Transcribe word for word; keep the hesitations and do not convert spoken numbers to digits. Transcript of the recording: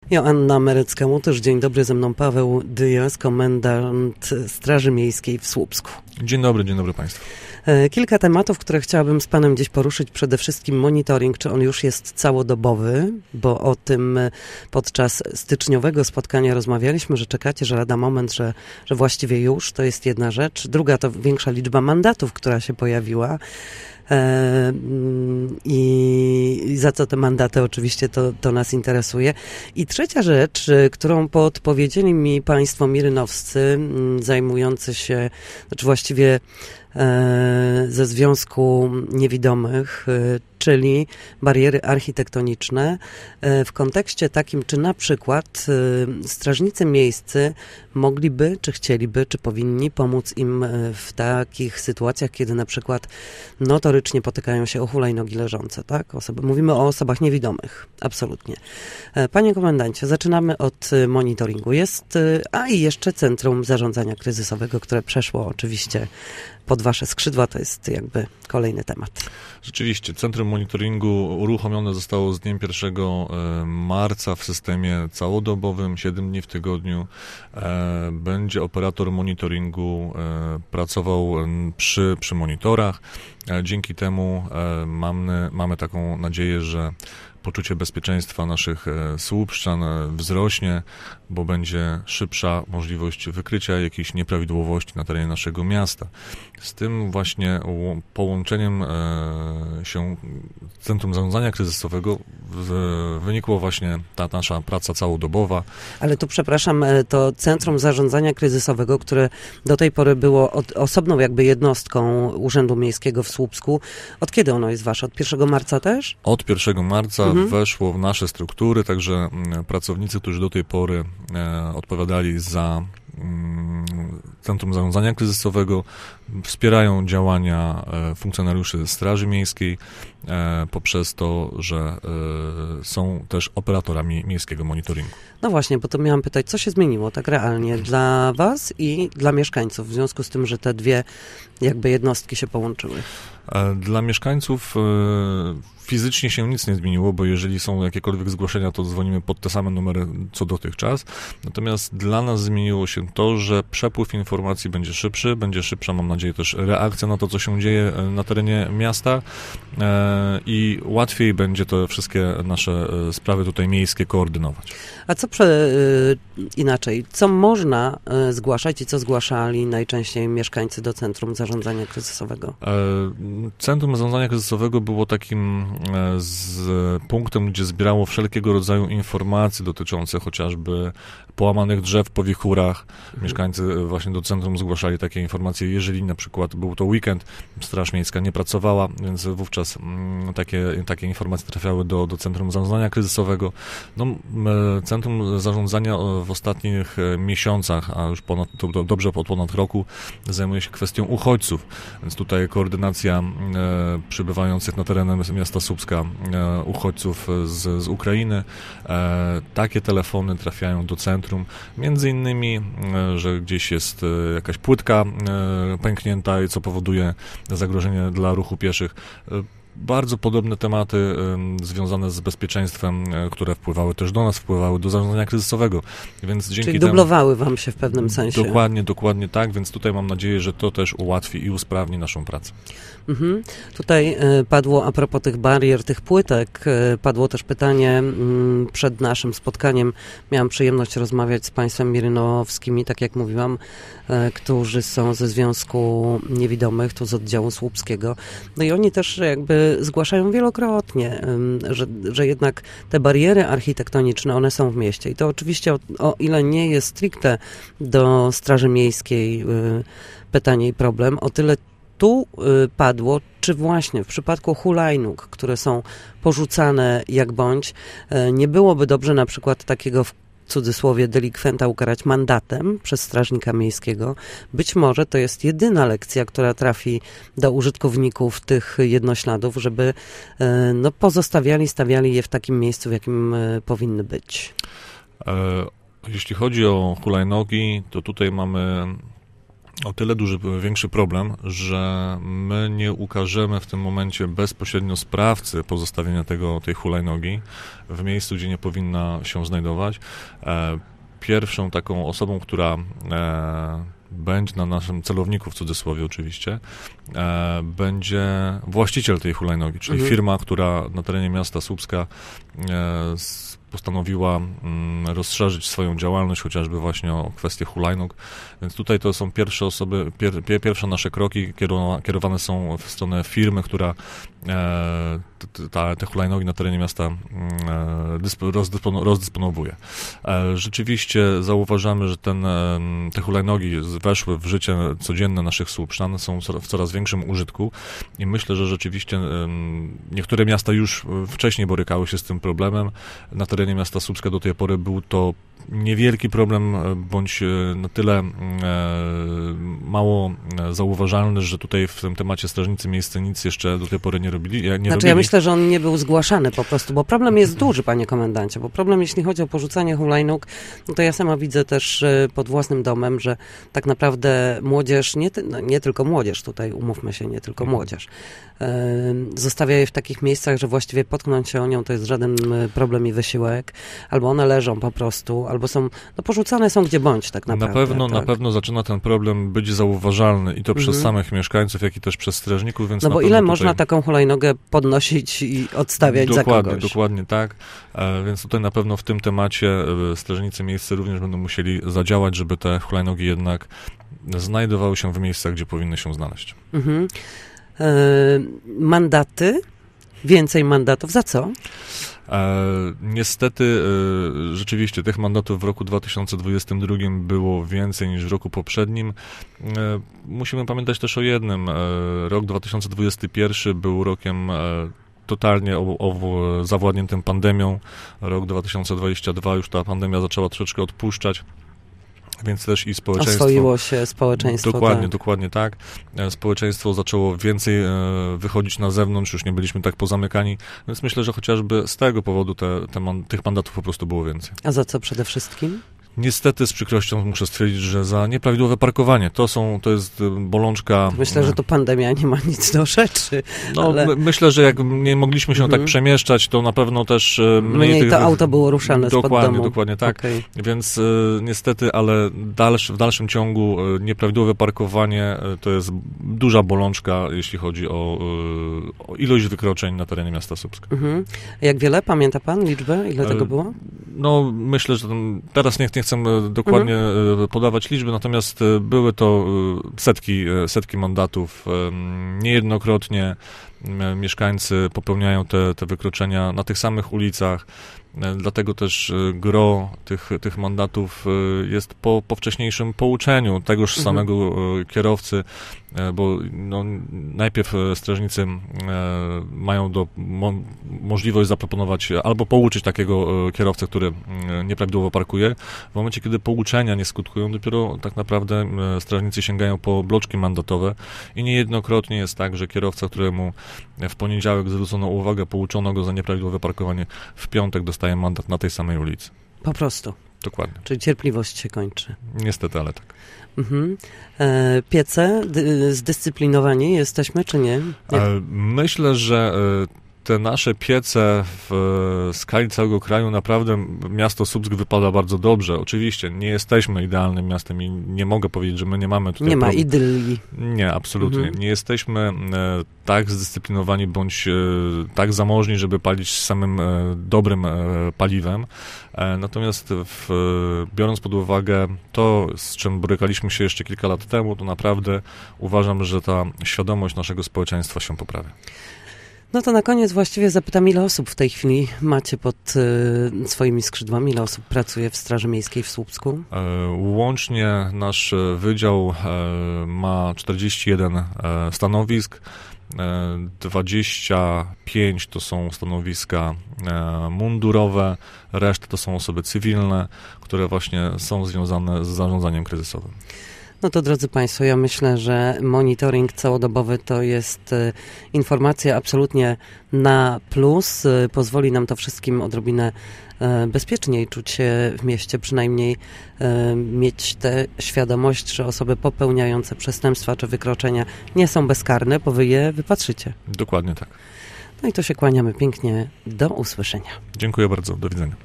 Joanna Merecka-Łotysz, dzień dobry, ze mną Paweł Dyjas, komendant Straży Miejskiej w Słupsku. Dzień dobry, dzień dobry Państwu. Kilka tematów, które chciałabym z Panem dziś poruszyć. Przede wszystkim monitoring, czy on już jest całodobowy, bo o tym podczas styczniowego spotkania rozmawialiśmy, że czekacie, że lada moment, że, że właściwie już, to jest jedna rzecz. Druga to większa liczba mandatów, która się pojawiła. I za co te mandaty oczywiście to, to nas interesuje. I trzecia rzecz, którą podpowiedzieli mi Państwo mirynowscy zajmujący się, znaczy właściwie ze Związku Niewidomych, czyli bariery architektoniczne w kontekście takim, czy na przykład strażnicy miejscy mogliby, czy chcieliby, czy powinni pomóc im w takich sytuacjach, kiedy na przykład notorycznie potykają się o hulajnogi leżące, tak? Osoby, mówimy o osobach niewidomych, absolutnie. Panie komendancie, zaczynamy od monitoringu. Jest, a i jeszcze Centrum Zarządzania Kryzysowego, które przeszło oczywiście pod Wasze skrzydła, to jest jakby kolejny temat. Rzeczywiście, Centrum Monitoringu uruchomione zostało z dniem pierwszego marca w systemie całodobowym, siedem dni w tygodniu. Będzie operator monitoringu pracował przy, przy monitorach. Dzięki temu mamy, mamy taką nadzieję, że poczucie bezpieczeństwa naszych słupszczan wzrośnie, bo będzie szybsza możliwość wykrycia jakichś nieprawidłowości na terenie naszego miasta. Z tym właśnie połączeniem się Centrum Zarządzania Kryzysowego wynikła właśnie ta nasza praca całodobowa. Ale tu, przepraszam, to Centrum Zarządzania Kryzysowego, które do tej pory było od, osobną jakby jednostką Urzędu Miejskiego w Słupsku. Od kiedy ono jest wasze? Od pierwszego marca też? Od pierwszego marca mhm. weszło w nasze struktury, także pracownicy, którzy do tej pory odpowiadali za Centrum Zarządzania Kryzysowego, wspierają działania funkcjonariuszy Straży Miejskiej poprzez to, że są też operatorami miejskiego monitoringu. No właśnie, bo to miałam pytać, co się zmieniło tak realnie dla Was i dla mieszkańców w związku z tym, że te dwie jakby jednostki się połączyły? Dla mieszkańców fizycznie się nic nie zmieniło, bo jeżeli są jakiekolwiek zgłoszenia, to dzwonimy pod te same numery co dotychczas. Natomiast dla nas zmieniło się to, że przepływ informacji będzie szybszy, będzie szybsza, mam nadzieję, też reakcja na to, co się dzieje na terenie miasta i łatwiej będzie te wszystkie nasze sprawy tutaj miejskie koordynować. A co prze, inaczej, co można zgłaszać i co zgłaszali najczęściej mieszkańcy do Centrum Zarządzania Kryzysowego? Centrum Zarządzania Kryzysowego było takim z punktem, gdzie zbierało wszelkiego rodzaju informacje dotyczące chociażby połamanych drzew po wichurach. Mhm. Mieszkańcy właśnie do centrum zgłaszali takie informacje, jeżeli na przykład był to weekend, Straż Miejska nie pracowała, więc wówczas takie, takie informacje trafiały do, do Centrum Zarządzania Kryzysowego. No, Centrum Zarządzania w ostatnich miesiącach, a już ponad, to, to dobrze od ponad roku, zajmuje się kwestią uchodźców, więc tutaj koordynacja e, przybywających na teren miasta Słupska e, uchodźców z, z Ukrainy. E, takie telefony trafiają do centrum. Między innymi, że gdzieś jest jakaś płytka pęknięta, co powoduje zagrożenie dla ruchu pieszych. Bardzo podobne tematy związane z bezpieczeństwem, które wpływały też do nas, wpływały do zarządzania kryzysowego. Więc dzięki Czyli temu, dublowały wam się w pewnym sensie. Dokładnie, dokładnie tak, więc tutaj mam nadzieję, że to też ułatwi i usprawni naszą pracę. Mhm. Tutaj y, padło a propos tych barier, tych płytek, y, padło też pytanie y, przed naszym spotkaniem. Miałam przyjemność rozmawiać z państwem mirynowskimi, tak jak mówiłam, y, którzy są ze Związku Niewidomych, tu z oddziału słupskiego. No i oni też jakby zgłaszają wielokrotnie, y, że, że jednak te bariery architektoniczne, one są w mieście. I to oczywiście o, o ile nie jest stricte do Straży Miejskiej y, pytanie i problem, o tyle tu y, padło, czy właśnie w przypadku hulajnóg, które są porzucane jak bądź, y, nie byłoby dobrze na przykład takiego w cudzysłowie delikwenta ukarać mandatem przez strażnika miejskiego. Być może to jest jedyna lekcja, która trafi do użytkowników tych jednośladów, żeby y, no, pozostawiali, stawiali je w takim miejscu, w jakim y, powinny być. E, jeśli chodzi o hulajnogi, to tutaj mamy o tyle duży, większy problem, że my nie ukażemy w tym momencie bezpośrednio sprawcy pozostawienia tego, tej hulajnogi w miejscu, gdzie nie powinna się znajdować. Pierwszą taką osobą, która będzie na naszym celowniku, w cudzysłowie oczywiście, e, będzie właściciel tej hulajnogi, czyli mhm. firma, która na terenie miasta Słupska e, postanowiła mm, rozszerzyć swoją działalność, chociażby właśnie o kwestię hulajnóg. Więc tutaj to są pierwsze osoby, pier, pier, pierwsze nasze kroki kierowa, kierowane są w stronę firmy, która e, ta, te hulajnogi na terenie miasta e, dyspo, rozdyspono, rozdysponowuje. E, rzeczywiście zauważamy, że ten, e, te hulajnogi weszły w życie codzienne naszych Słupszczan, są w coraz większym użytku i myślę, że rzeczywiście e, niektóre miasta już wcześniej borykały się z tym problemem. Na terenie miasta Słupska do tej pory był to niewielki problem, bądź na tyle e, mało zauważalny, że tutaj w tym temacie strażnicy miejscy nic jeszcze do tej pory nie robili. Nie znaczy robili. ja myślę, że on nie był zgłaszany po prostu, bo problem jest duży, panie komendancie, bo problem, jeśli chodzi o porzucanie hulajnóg, no to ja sama widzę też pod własnym domem, że tak naprawdę młodzież, nie, ty, no nie tylko młodzież tutaj, umówmy się, nie tylko młodzież, e, zostawia je w takich miejscach, że właściwie potknąć się o nią to jest żaden problem i wysiłek, albo one leżą po prostu, albo są, no porzucane są gdzie bądź tak naprawdę. Na pewno, tak. na pewno zaczyna ten problem być zauważalny i to Mhm. przez samych mieszkańców, jak i też przez strażników, więc No bo na ile pewno można tutaj... taką hulajnogę podnosić i odstawiać dokładnie, za kogoś? Dokładnie tak, e, więc tutaj na pewno w tym temacie e, strażnicy miejscy również będą musieli zadziałać, żeby te hulajnogi jednak znajdowały się w miejscach, gdzie powinny się znaleźć. Mhm. E, mandaty? Więcej mandatów. Za co? E, niestety e, rzeczywiście tych mandatów w roku dwa tysiące dwudziestym drugim było więcej niż w roku poprzednim. E, musimy pamiętać też o jednym. E, rok dwa tysiące dwudziesty pierwszy był rokiem e, totalnie o, o, zawładniętym pandemią. Rok dwa tysiące dwudziesty drugi już ta pandemia zaczęła troszeczkę odpuszczać. Więc też i społeczeństwo... Oswoiło się społeczeństwo. Dokładnie, tak. dokładnie tak. Społeczeństwo zaczęło więcej e, wychodzić na zewnątrz, już nie byliśmy tak pozamykani, więc myślę, że chociażby z tego powodu te, te man, tych mandatów po prostu było więcej. A za co przede wszystkim? Niestety z przykrością muszę stwierdzić, że za nieprawidłowe parkowanie. To są, to jest bolączka... Myślę, że to pandemia nie ma nic do rzeczy. No, ale... my, myślę, że jak nie mogliśmy się mhm. tak przemieszczać, to na pewno też mniej... Mniej tych... to auto było ruszane spod Dokładnie, domu. dokładnie tak. Okay. Więc y, niestety, ale dalszy, w dalszym ciągu y, nieprawidłowe parkowanie y, to jest duża bolączka, jeśli chodzi o, y, o ilość wykroczeń na terenie miasta Słupska. Mhm. Jak wiele? Pamięta pan liczbę? Ile y, tego było? No, myślę, że tam, teraz nie, nie chcę dokładnie mhm. podawać liczby, natomiast były to setki, setki mandatów. Niejednokrotnie mieszkańcy popełniają te, te wykroczenia na tych samych ulicach. Dlatego też gro tych, tych mandatów jest po, po wcześniejszym pouczeniu tegoż mhm. samego kierowcy, bo no, najpierw strażnicy mają do, mo, możliwość zaproponować albo pouczyć takiego kierowcę, który nieprawidłowo parkuje. W momencie, kiedy pouczenia nie skutkują, dopiero tak naprawdę strażnicy sięgają po bloczki mandatowe i niejednokrotnie jest tak, że kierowca, któremu w poniedziałek zwrócono uwagę, pouczono go za nieprawidłowe parkowanie, w piątek dostaje mandat na tej samej ulicy. Po prostu. Dokładnie. Czyli cierpliwość się kończy. Niestety, ale tak. Mhm. E, piece, dy, zdyscyplinowani jesteśmy, czy nie? nie? E, myślę, że te nasze piece w skali całego kraju naprawdę miasto Słupsk wypada bardzo dobrze. Oczywiście nie jesteśmy idealnym miastem i nie mogę powiedzieć, że my nie mamy tutaj... Nie ma problem. idylii. Nie, absolutnie. Mhm. Nie jesteśmy e, tak zdyscyplinowani bądź e, tak zamożni, żeby palić samym e, dobrym e, paliwem. E, natomiast w, biorąc pod uwagę to, z czym borykaliśmy się jeszcze kilka lat temu, to naprawdę uważam, że ta świadomość naszego społeczeństwa się poprawia. No to na koniec właściwie zapytam, ile osób w tej chwili macie pod y, swoimi skrzydłami, ile osób pracuje w Straży Miejskiej w Słupsku? E, łącznie nasz wydział e, ma czterdzieści jeden e, stanowisk, e, dwadzieścia pięć to są stanowiska e, mundurowe, reszta to są osoby cywilne, które właśnie są związane z zarządzaniem kryzysowym. No to drodzy Państwo, ja myślę, że monitoring całodobowy to jest y, informacja absolutnie na plus. Y, pozwoli nam to wszystkim odrobinę y, bezpieczniej czuć się w mieście, przynajmniej y, mieć tę świadomość, że osoby popełniające przestępstwa czy wykroczenia nie są bezkarne, bo wy je wypatrzycie. Dokładnie tak. No i to się kłaniamy pięknie. Do usłyszenia. Dziękuję bardzo. Do widzenia.